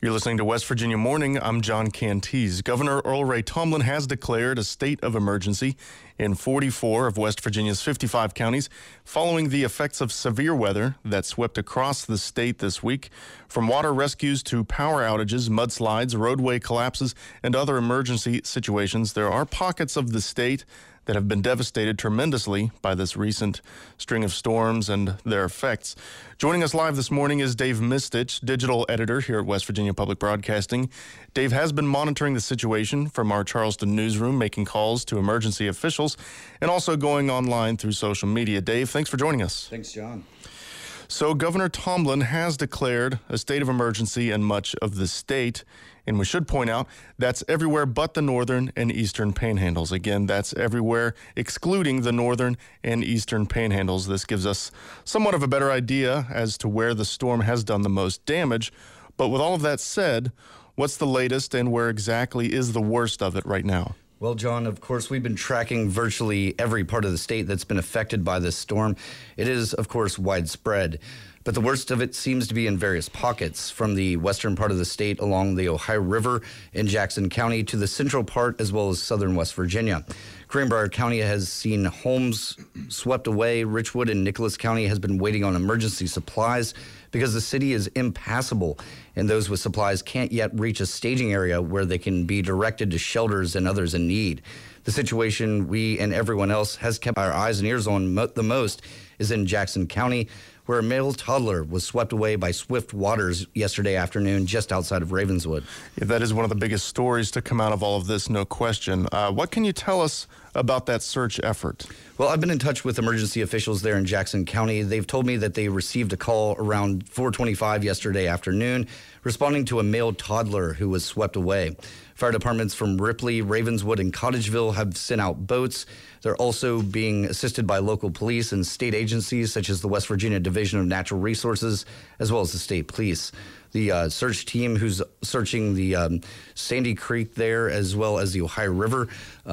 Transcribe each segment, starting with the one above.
You're listening to West Virginia Morning. I'm John Cantees. Governor Earl Ray Tomblin has declared a state of emergency in 44 of West Virginia's 55 counties following the effects of severe weather that swept across the state this week. From water rescues to power outages, mudslides, roadway collapses, and other emergency situations, there are pockets of the state that have been devastated tremendously by this recent string of storms and their effects. Joining us live this morning is Dave Mistich, digital editor here at West Virginia Public Broadcasting. Dave has been monitoring the situation from our Charleston newsroom, making calls to emergency officials, and also going online through social media. Dave, thanks for joining us. Thanks, John. So Governor Tomblin has declared a state of emergency in much of the state. And we should point out that's everywhere but the northern and eastern panhandles. Again, that's everywhere excluding the northern and eastern panhandles. This gives us somewhat of a better idea as to where the storm has done the most damage. But with all of that said, what's the latest and where exactly is the worst of it right now? Well, John, of course, we've been tracking virtually every part of the state that's been affected by this storm. It is, of course, widespread, but the worst of it seems to be in various pockets, from the western part of the state along the Ohio River in Jackson County to the central part as well as southern West Virginia. Greenbrier County has seen homes swept away. Richwood and Nicholas County has been waiting on emergency supplies because the city is impassable, and those with supplies can't yet reach a staging area where they can be directed to shelters and others in need. The situation we and everyone else has kept our eyes and ears on the most is in Jackson County, where a male toddler was swept away by swift waters yesterday afternoon just outside of Ravenswood. Yeah, that is one of the biggest stories to come out of all of this, no question. What can you tell us about that search effort? Well, I've been in touch with emergency officials there in Jackson County. They've told me that they received a call around 4:25 yesterday afternoon responding to a male toddler who was swept away. Fire departments from Ripley, Ravenswood, and Cottageville have sent out boats. They're also being assisted by local police and state agencies such as the West Virginia Division of Natural Resources, as well as the state police. The search team who's searching the Sandy Creek there, as well as the Ohio River,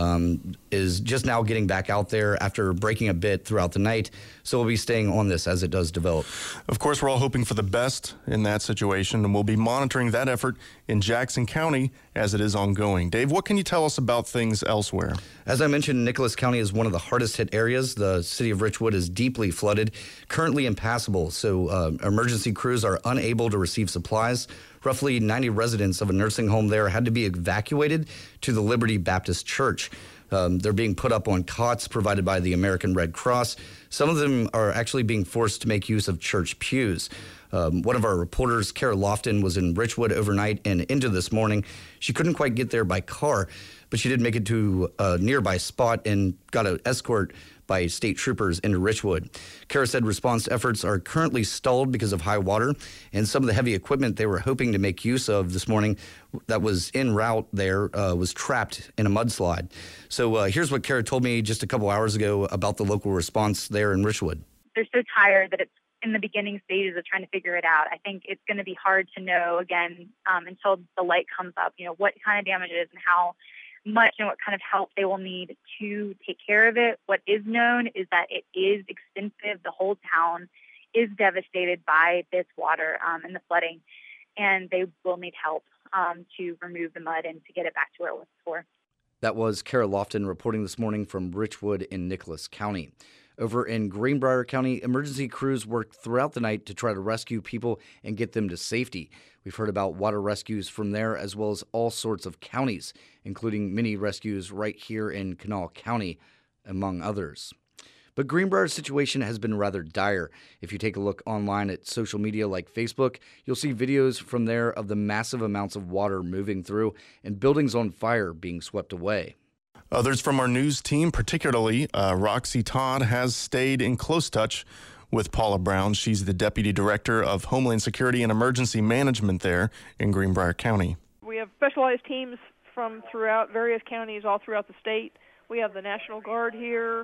is just now getting back out there after breaking a bit throughout the night. So we'll be staying on this as it does develop. Of course, we're all hoping for the best in that situation, and we'll be monitoring that effort in Jackson County as it is ongoing. Dave, what can you tell us about things elsewhere? As I mentioned, Nicholas County is one of the hardest hit areas. The city of Richwood is deeply flooded, currently impassable, so emergency crews are unable to receive supplies. Roughly 90 residents of a nursing home there had to be evacuated to the Liberty Baptist Church. They're being put up on cots provided by the American Red Cross. Some of them are actually being forced to make use of church pews. One of our reporters, Kara Lofton, was in Richwood overnight and into this morning. She couldn't quite get there by car, but she did make it to a nearby spot and got an escort by state troopers into Richwood. Kara said response efforts are currently stalled because of high water, and some of the heavy equipment they were hoping to make use of this morning that was en route there was trapped in a mudslide. So here's what Kara told me just a couple hours ago about the local response there in Richwood. They're so tired that it's in the beginning stages of trying to figure it out. I think it's going to be hard to know, again, until the light comes up, what kind of damage it is and how much and what kind of help they will need to take care of it. What is known is that it is extensive. The whole town is devastated by this water and the flooding, and they will need help to remove the mud and to get it back to where it was before. That was Kara Lofton reporting this morning from Richwood in Nicholas County. Over in Greenbrier County, emergency crews worked throughout the night to try to rescue people and get them to safety. We've heard about water rescues from there, as well as all sorts of counties, including mini rescues right here in Kanawha County, among others. But Greenbrier's situation has been rather dire. If you take a look online at social media like Facebook, you'll see videos from there of the massive amounts of water moving through and buildings on fire being swept away. Others from our news team, particularly Roxy Todd, has stayed in close touch with Paula Brown. She's the Deputy Director of Homeland Security and Emergency Management there in Greenbrier County. We have specialized teams from throughout various counties all throughout the state. We have the National Guard here,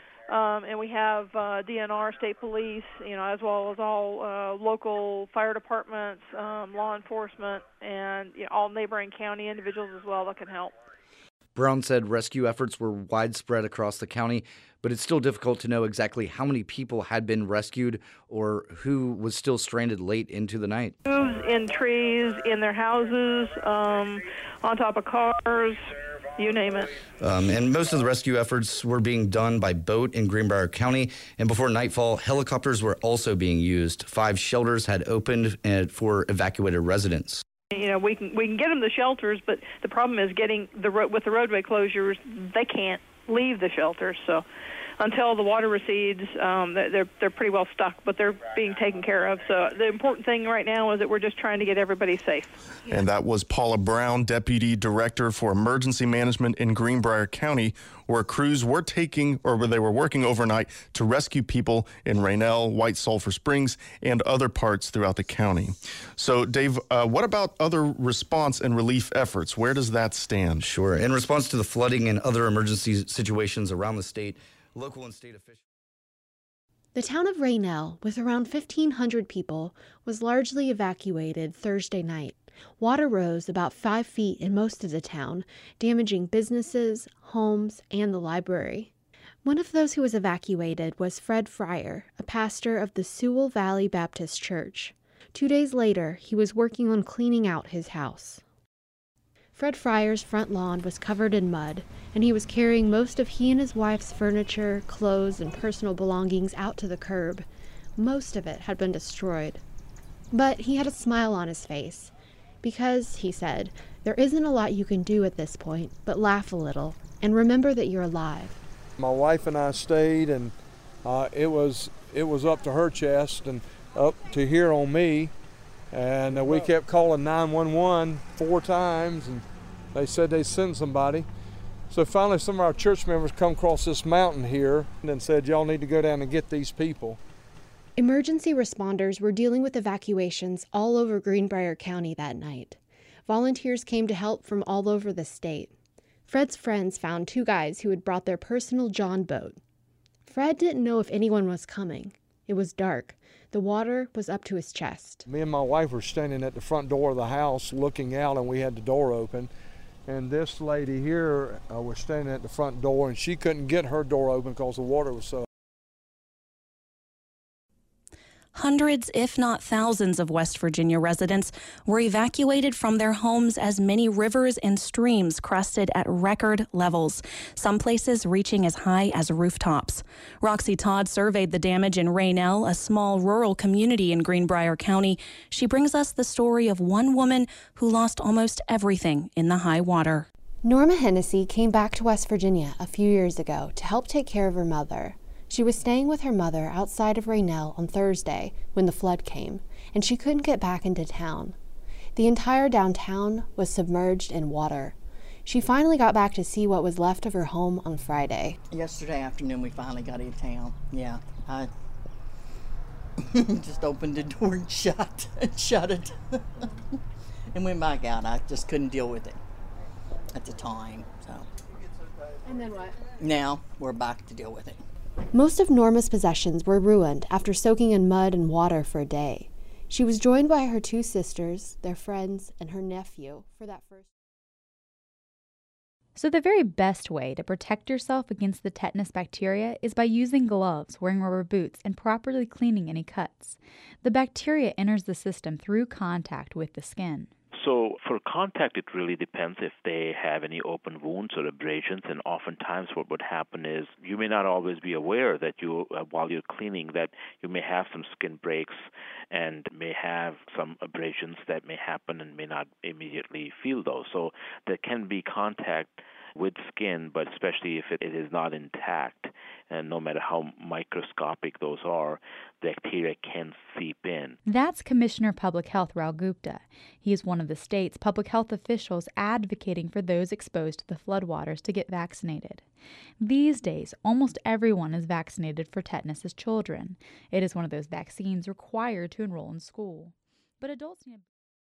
and we have DNR, state police, as well as all local fire departments, law enforcement, and all neighboring county individuals as well that can help. Brown said rescue efforts were widespread across the county, but it's still difficult to know exactly how many people had been rescued or who was still stranded late into the night. In trees, in their houses, on top of cars, you name it. And most of the rescue efforts were being done by boat in Greenbrier County. And before nightfall, helicopters were also being used. 5 shelters had opened for evacuated residents. You know, we can get them the shelters, but the problem is getting with the roadway closures, they can't leave the shelters. So until the water recedes, they're pretty well stuck, but they're being taken care of. So the important thing right now is that we're just trying to get everybody safe. And that was Paula Brown, Deputy Director for Emergency Management in Greenbrier County, where crews were they were working overnight to rescue people in Raynell, White Sulphur Springs, and other parts throughout the county. So, Dave, what about other response and relief efforts? Where does that stand? Sure. In response to the flooding and other emergency situations around the state, local and state officials. The town of Raynell, with around 1,500 people, was largely evacuated Thursday night. Water rose about 5 feet in most of the town, damaging businesses, homes, and the library. One of those who was evacuated was Fred Fryer, a pastor of the Sewell Valley Baptist Church. 2 days later, he was working on cleaning out his house. Fred Fryer's front lawn was covered in mud, and he was carrying most of he and his wife's furniture, clothes, and personal belongings out to the curb. Most of it had been destroyed. But he had a smile on his face, because, he said, there isn't a lot you can do at this point, but laugh a little, and remember that you're alive. My wife and I stayed, and it was up to her chest and up to here on me, and we kept calling 911 4 times, and they said they'd send somebody. So finally some of our church members come across this mountain here and said, y'all need to go down and get these people. Emergency responders were dealing with evacuations all over Greenbrier County that night. Volunteers came to help from all over the state. Fred's friends found 2 guys who had brought their personal John boat. Fred didn't know if anyone was coming. It was dark. The water was up to his chest. Me and my wife were standing at the front door of the house looking out, and we had the door open. And this lady here was standing at the front door, and she couldn't get her door open because the water was so. Hundreds, if not thousands, of West Virginia residents were evacuated from their homes as many rivers and streams crested at record levels, some places reaching as high as rooftops. Roxy Todd surveyed the damage in Raynell, a small rural community in Greenbrier County. She brings us the story of one woman who lost almost everything in the high water. Norma Hennessy came back to West Virginia a few years ago to help take care of her mother. She was staying with her mother outside of Raynell on Thursday when the flood came, and she couldn't get back into town. The entire downtown was submerged in water. She finally got back to see what was left of her home on Friday. Yesterday afternoon we finally got in town. Yeah, I just opened the door and shut it and went back out. I just couldn't deal with it at the time. So. And then what? Now we're back to deal with it. Most of Norma's possessions were ruined after soaking in mud and water for a day. She was joined by her 2 sisters, their friends, and her nephew for that first. So the very best way to protect yourself against the tetanus bacteria is by using gloves, wearing rubber boots, and properly cleaning any cuts. The bacteria enters the system through contact with the skin. So for contact, it really depends if they have any open wounds or abrasions, and oftentimes what would happen is you may not always be aware that you, while you're cleaning, that you may have some skin breaks and may have some abrasions that may happen and may not immediately feel those. So there can be contact with skin, but especially if it is not intact, and no matter how microscopic those are, bacteria can seep in. That's Commissioner Public Health Rao Gupta. He is one of the state's public health officials advocating for those exposed to the floodwaters to get vaccinated. These days, almost everyone is vaccinated for tetanus as children. It is one of those vaccines required to enroll in school. But adults need...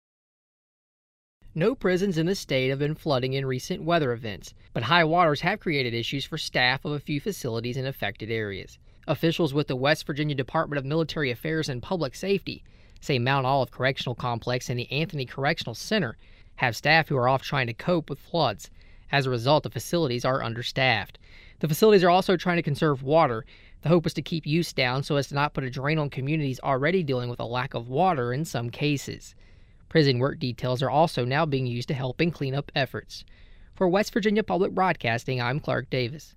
No prisons in the state have been flooding in recent weather events, but high waters have created issues for staff of a few facilities in affected areas. Officials with the West Virginia Department of Military Affairs and Public Safety say Mount Olive Correctional Complex and the Anthony Correctional Center have staff who are off trying to cope with floods. As a result, the facilities are understaffed. The facilities are also trying to conserve water. The hope is to keep use down so as to not put a drain on communities already dealing with a lack of water in some cases. Prison work details are also now being used to help in cleanup efforts. For West Virginia Public Broadcasting, I'm Clark Davis.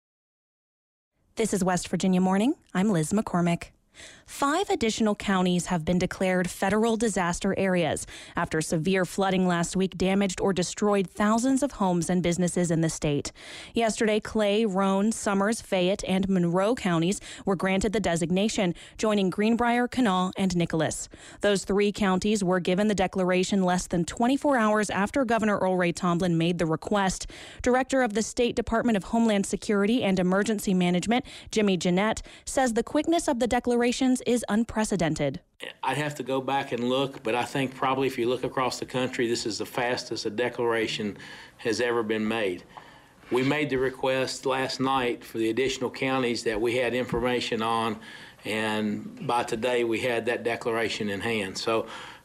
This is West Virginia Morning. I'm Liz McCormick. 5 additional counties have been declared federal disaster areas after severe flooding last week damaged or destroyed thousands of homes and businesses in the state. Yesterday, Clay, Roane, Summers, Fayette, and Monroe counties were granted the designation, joining Greenbrier, Kanawha, and Nicholas. Those 3 counties were given the declaration less than 24 hours after Governor Earl Ray Tomblin made the request. Director of the State Department of Homeland Security and Emergency Management, Jimmy Jeanette, says the quickness of the declaration is unprecedented. I'd have to go back and look, but I think probably if you look across the country, this is the fastest a declaration has ever been made. We made the request last night for the additional counties that we had information on, and by today we had that declaration in hand. So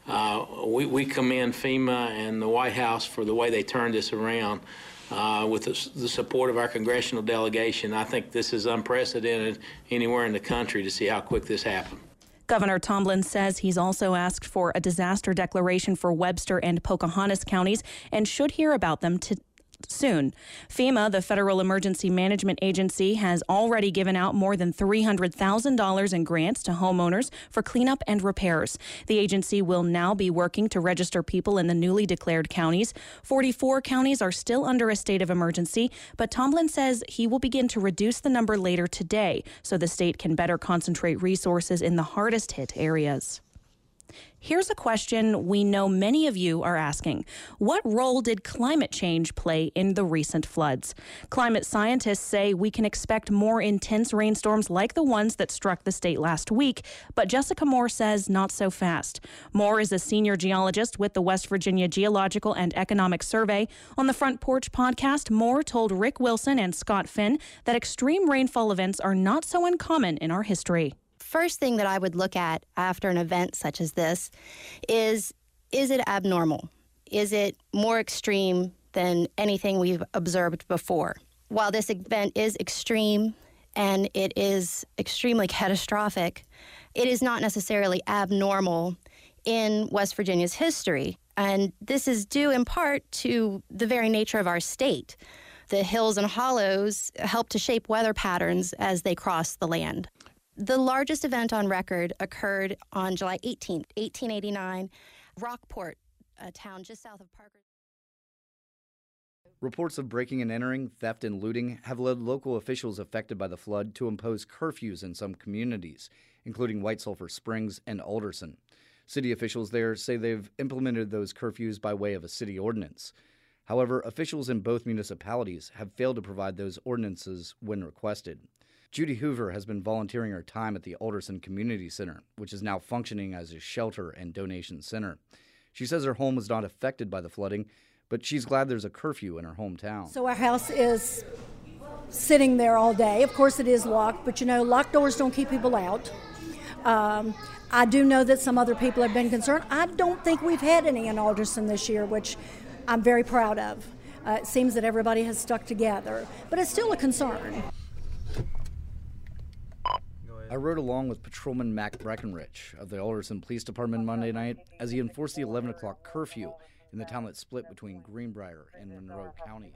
we commend FEMA and the White House for the way they turned this around. With the support of our congressional delegation, I think this is unprecedented anywhere in the country to see how quick this happened. Governor Tomblin says he's also asked for a disaster declaration for Webster and Pocahontas counties and should hear about them soon. FEMA, the Federal Emergency Management Agency, has already given out more than $300,000 in grants to homeowners for cleanup and repairs. The agency will now be working to register people in the newly declared counties. 44 counties are still under a state of emergency, but Tomblin says he will begin to reduce the number later today so the state can better concentrate resources in the hardest hit areas. Here's a question we know many of you are asking. What role did climate change play in the recent floods? Climate scientists say we can expect more intense rainstorms like the ones that struck the state last week, but Jessica Moore says not so fast. Moore is a senior geologist with the West Virginia Geological and Economic Survey. On the Front Porch podcast, Moore told Rick Wilson and Scott Finn that extreme rainfall events are not so uncommon in our history. First thing that I would look at after an event such as this is it abnormal? Is it more extreme than anything we've observed before? While this event is extreme and it is extremely catastrophic, it is not necessarily abnormal in West Virginia's history. And this is due in part to the very nature of our state. The hills and hollows help to shape weather patterns as they cross the land. The largest event on record occurred on July 18th, 1889, Rockport, a town just south of Parker. Reports of breaking and entering, theft, and looting have led local officials affected by the flood to impose curfews in some communities, including White Sulphur Springs and Alderson. City officials there say they've implemented those curfews by way of a city ordinance. However, officials in both municipalities have failed to provide those ordinances when requested. Judy Hoover has been volunteering her time at the Alderson Community Center, which is now functioning as a shelter and donation center. She says her home was not affected by the flooding, but she's glad there's a curfew in her hometown. So our house is sitting there all day. Of course it is locked, but locked doors don't keep people out. I do know that some other people have been concerned. I don't think we've had any in Alderson this year, which I'm very proud of. It seems that everybody has stuck together, but it's still a concern. I rode along with Patrolman Mac Breckenridge of the Alderson Police Department Monday night as he enforced the 11 o'clock curfew in the town that split between Greenbrier and Monroe counties.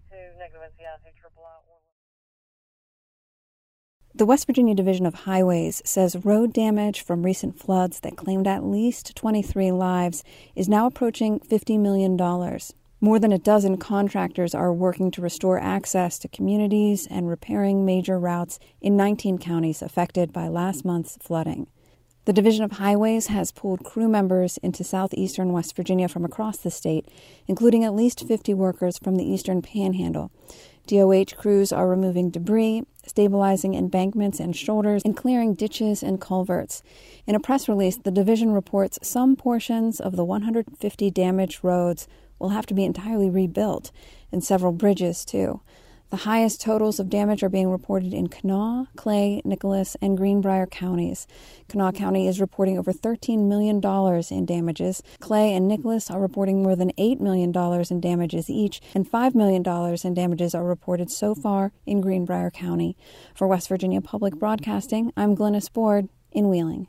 The West Virginia Division of Highways says road damage from recent floods that claimed at least 23 lives is now approaching $50 million. More than a dozen contractors are working to restore access to communities and repairing major routes in 19 counties affected by last month's flooding. The Division of Highways has pulled crew members into southeastern West Virginia from across the state, including at least 50 workers from the eastern panhandle. DOH crews are removing debris, stabilizing embankments and shoulders, and clearing ditches and culverts. In a press release, the division reports some portions of the 150 damaged roads will have to be entirely rebuilt, and several bridges, too. The highest totals of damage are being reported in Kanawha, Clay, Nicholas, and Greenbrier counties. Kanawha County is reporting over $13 million in damages. Clay and Nicholas are reporting more than $8 million in damages each, and $5 million in damages are reported so far in Greenbrier County. For West Virginia Public Broadcasting, I'm Glennis Board in Wheeling.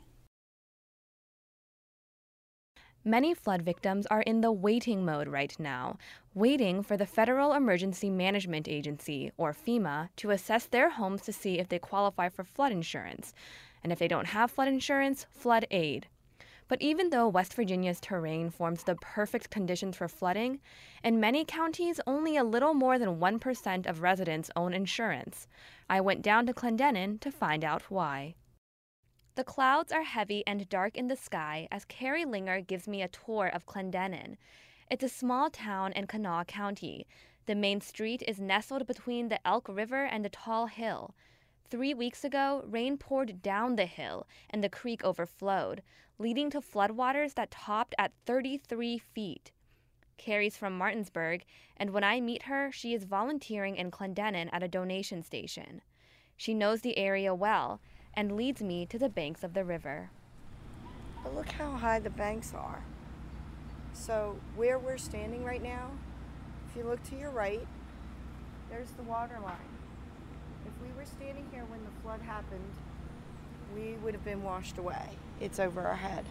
Many flood victims are in the waiting mode right now, waiting for the Federal Emergency Management Agency, or FEMA, to assess their homes to see if they qualify for flood insurance. And if they don't have flood insurance, flood aid. But even though West Virginia's terrain forms the perfect conditions for flooding, in many counties only a little more than 1% of residents own insurance. I went down to Clendenin to find out why. The clouds are heavy and dark in the sky as Carrie Linger gives me a tour of Clendenin. It's a small town in Kanawha County. The main street is nestled between the Elk River and the tall hill. 3 weeks ago, rain poured down the hill and the creek overflowed, leading to floodwaters that topped at 33 feet. Carrie's from Martinsburg, and when I meet her, she is volunteering in Clendenin at a donation station. She knows the area well and leads me to the banks of the river. But look how high the banks are. So where we're standing right now, if you look to your right, there's the water line. If we were standing here when the flood happened, we would have been washed away. It's over our head.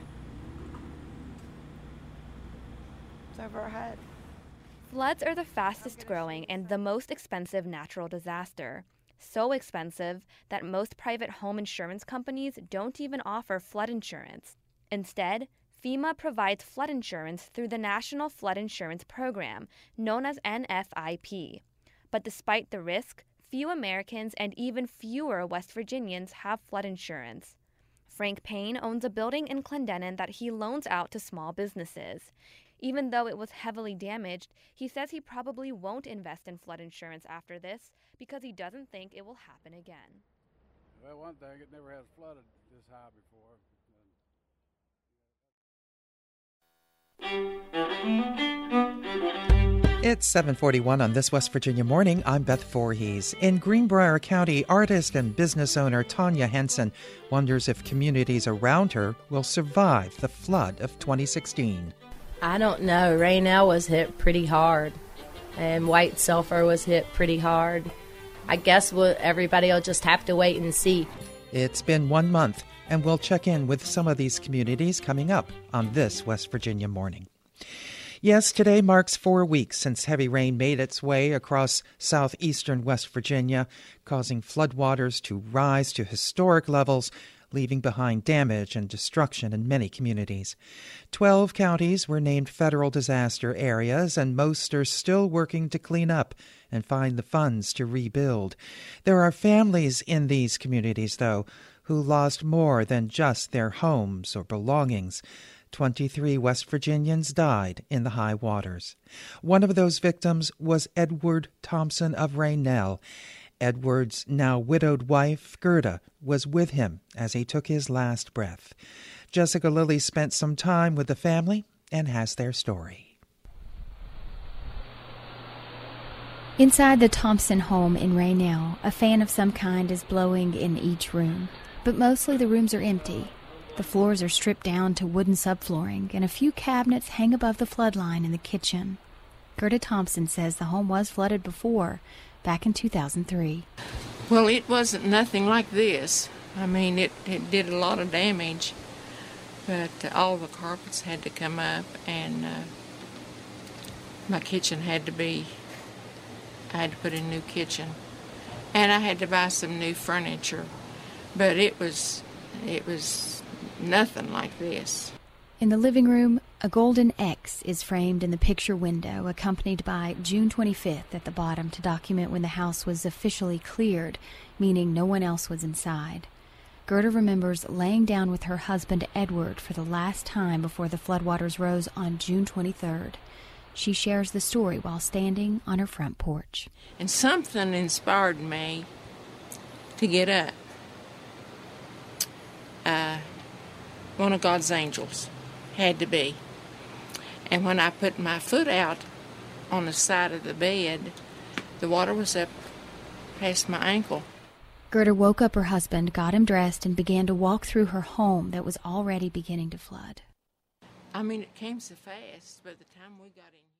It's over our head. Floods are the fastest growing and the most expensive natural disaster. So expensive that most private home insurance companies don't even offer flood insurance. Instead, FEMA provides flood insurance through the National Flood Insurance Program, known as NFIP. But despite the risk, few Americans and even fewer West Virginians have flood insurance. Frank Payne owns a building in Clendenin that he loans out to small businesses. Even though it was heavily damaged, he says he probably won't invest in flood insurance after this because he doesn't think it will happen again. Well, one thing, it never has flooded this high before. It's 7:41 on This West Virginia Morning. I'm Beth Voorhees. In Greenbrier County, artist and business owner Tanya Henson wonders if communities around her will survive the flood of 2016. I don't know. Raynell was hit pretty hard, and White Sulphur was hit pretty hard. I guess everybody will just have to wait and see. It's been 1 month, and we'll check in with some of these communities coming up on This West Virginia Morning. Yes, today marks 4 weeks since heavy rain made its way across southeastern West Virginia, causing floodwaters to rise to historic levels, leaving behind damage and destruction in many communities. 12 counties were named federal disaster areas, and most are still working to clean up and find the funds to rebuild. There are families in these communities, though, who lost more than just their homes or belongings. 23 West Virginians died in the high waters. One of those victims was Edward Thompson of Raynell. Edward's now widowed wife, Gerda, was with him as he took his last breath. Jessica Lilly spent some time with the family and has their story. Inside the Thompson home in Raynell, a fan of some kind is blowing in each room, but mostly the rooms are empty. The floors are stripped down to wooden subflooring, and a few cabinets hang above the flood line in the kitchen. Gerda Thompson says the home was flooded before, back in 2003. Well, it wasn't nothing like this. I mean, it did a lot of damage, but all the carpets had to come up, and my kitchen had to be, I had to put in a new kitchen, and I had to buy some new furniture, but it was nothing like this. In the living room, a golden X is framed in the picture window, accompanied by June 25th at the bottom to document when the house was officially cleared, meaning no one else was inside. Gerda remembers laying down with her husband Edward for the last time before the floodwaters rose on June 23rd. She shares the story while standing on her front porch. And something inspired me to get up. One of God's angels. Had to be. And when I put my foot out on the side of the bed, the water was up past my ankle. Gerda woke up her husband, got him dressed, and began to walk through her home that was already beginning to flood. I mean, it came so fast by the time we got in.